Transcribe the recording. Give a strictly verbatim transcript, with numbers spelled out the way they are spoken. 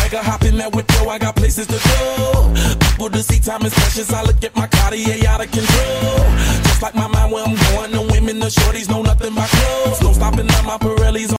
swagger, hop in that whip, yo, I got places to go. People to see, time is precious. I look at my Cartier out of control. Just like my mind where I'm going, the women, the shorties know nothing but clothes. No stopping at my Pirellis.